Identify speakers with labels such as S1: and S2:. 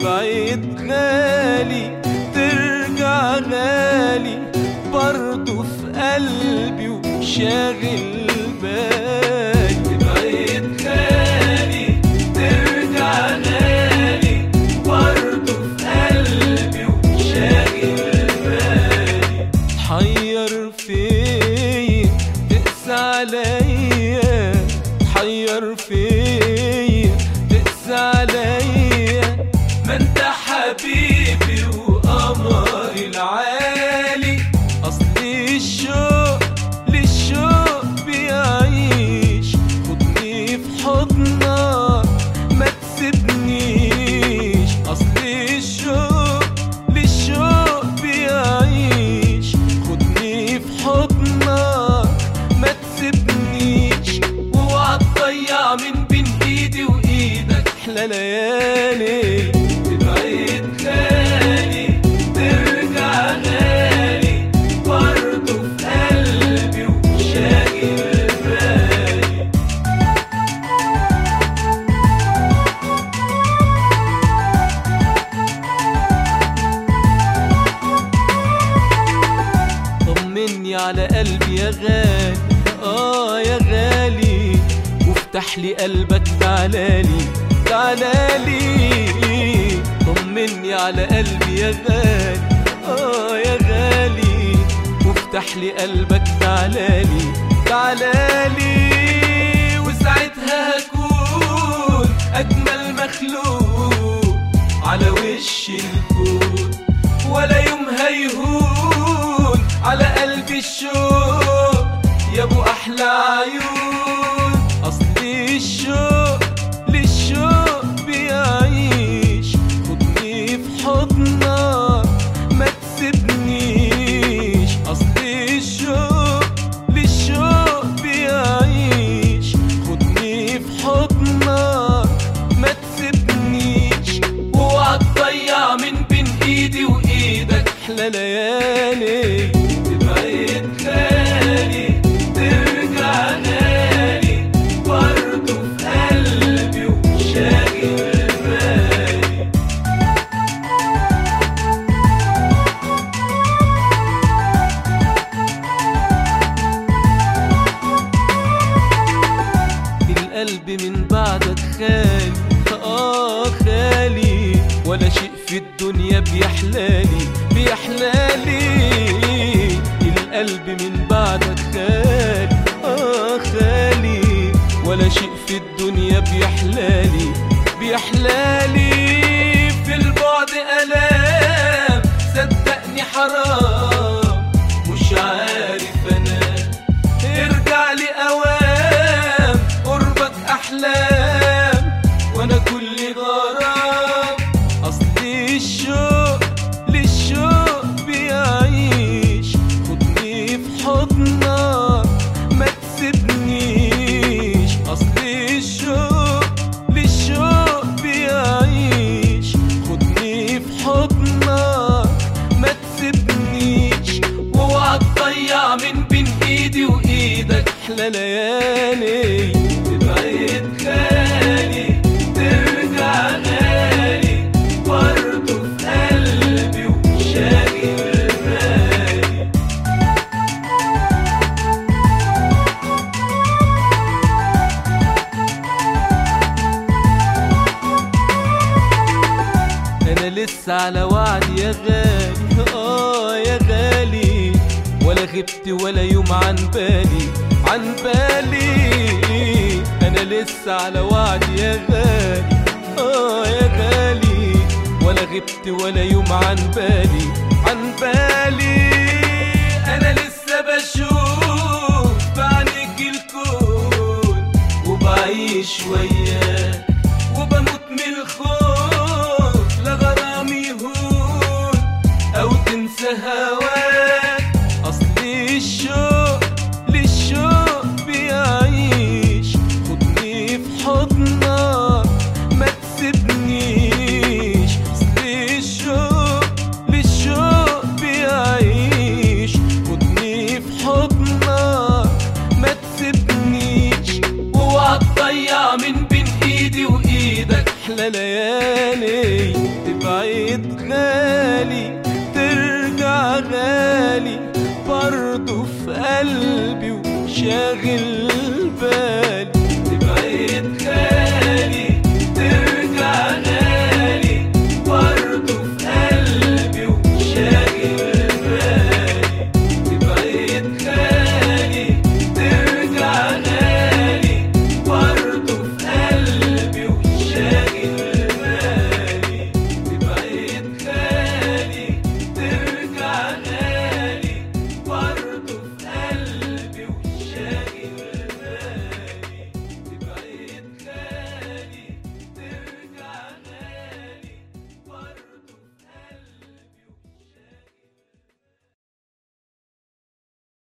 S1: تبعد غالي ترجع غالي برضو في قلبي وشاغل بالي. تبعد غالي ترجع غالي برضو في قلبي وشاغل بالي. تحير فيا تقسى عليا تحير فيا تقسى عليا ما انت حبيبي وقمري العالي. اصلي الشوق للشوق بيعيش خدني في حضنك ما تسيبنيش. اصلي الشوق للشوق بيعيش خدني في حضنك ما تسيبنيش. واوعى تضيع من بين ايدي وايدك احلى ليالي. تبعد غالي ترجع غالي برضو في قلبي وشاغل بالي. طمني على قلبي يا غالي يا غالي وافتح لي قلبك تعالالي تعالالي. طمني على قلبي يا غالي يا غالي وافتح لي قلبك تعالالي تعالالي. وساعتها هكون أجمل مخلوق على وش الكون ولا يوم هيهون على قلبي الشوق يا ابو احلى عيون. اصلي الشوق للشوق بيعيش خدني في حضنك ما تسيبنيش. اصلي الشوق للشوق بيعيش خدني في حضنك ما تسيبنيش. واوعى تضيع من بين ايدي وايدك احلى ليالي. تبعد غالي ترجع غالي برضو في قلبي وشاغل بالي. القلب من بعدك خالي خالي ولا شيء في الدنيا بيحلالي بيحلالي. القلب من بعدك خالي خالي ولا شيء في الدنيا بيحلالي بيحلالي. في البعد ألام صدقني حرام مش عارف أنام. ارجع لي أوام قربك أحلام وأنا كل غرام. أصلي الشوق للشوق بيعيش خدني في حضنك ما تسيبنيش. أصلي الشوق للشوق بيعيش خدني في حضنك ما تسيبنيش. واوعى تضيع من بين ايدي وايدك احلى ليالي. تبعد غالي ترجع غالي برضو في قلبي وشاغل بالي. انا لسه على وعد يا غالي يا غالي ولا غبت ولا يوم عن بالي عن بالي. انا لسه على وعد يا غالي يا غالي ولا غبت ولا يوم عن بالي عن بالي. انا لسه بشوف بعينيك الكون وبعيش وياك وبموت من الخوف لغرامي يهون او تنسى هواك. اصلي الشوق للشوق بيعيش خدني في حضنك ما تسيبنيش. اصلي الشوق للشوق بيعيش خدني في حضنك ما تسيبنيش. واوعى تضيع من بين ايدي وايدك احلى ليالي. شاغل